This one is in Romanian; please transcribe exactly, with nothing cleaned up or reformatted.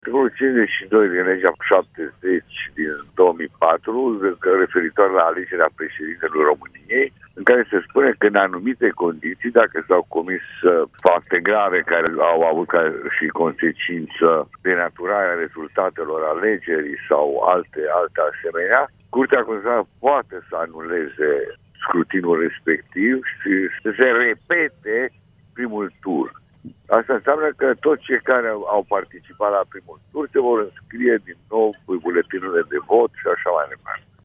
Articolul cincizeci și doi din legea șaptezeci din două mii patru, referitor la alegerea președintelui României, în care se spune că în anumite condiții, dacă s-au comis fapte grave care au avut ca și consecință denaturarea rezultatelor alegerii sau alte, alte asemenea, Curtea Constituțională poate să anuleze scrutinul respectiv și să se repete primul tur. Asta înseamnă că toți cei care au participat la primul tur se vor înscrie din nou cu buletinele de vot și așa mai departe.